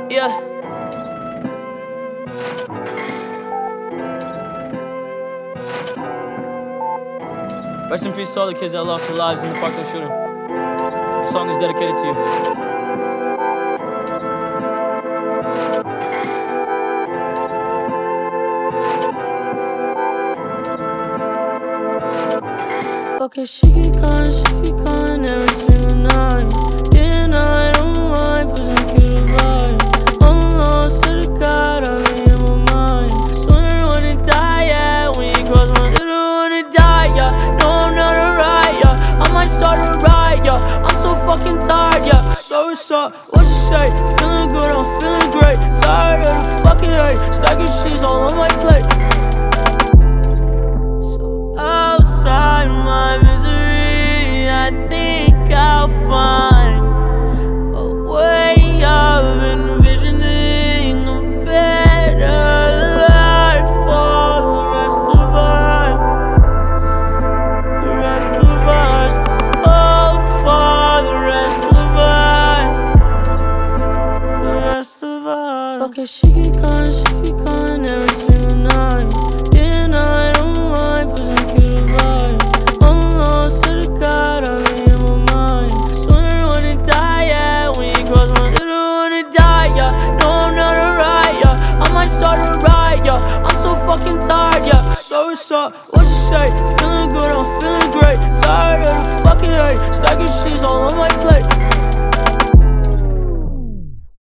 Yeah. Rest in peace to all the kids that lost their lives in the Parkland shooting. This song is dedicated to you. Okay, she keep calling every single night. And I don't mind pushing cute vibe. Almost to the God, I'm in my mind. Swear I wanna die, yeah, when you cross my still wanna die, yeah. No, I'm not alright, yeah. I might start a riot, yeah. I'm so fucking tired, yeah. So what's up? What you say? Feeling good, I'm feeling great. Tired of the fucking hate. Stacking cheese all on my plate. Outside my misery, I think I'll find a way of envisioning a better life for the rest of us. The rest of us, hope for the rest of us. The rest of us. Okay, she keep calling every single night. And I don't mind pushing cute vibe. Almost to the God, I'm in my mind. Swear I wanna die, yeah, when you cross my still wanna die, yeah. No, I'm not alright, yeah. I might start a riot, yeah. I'm so fucking tired, yeah. So what's up? What you say?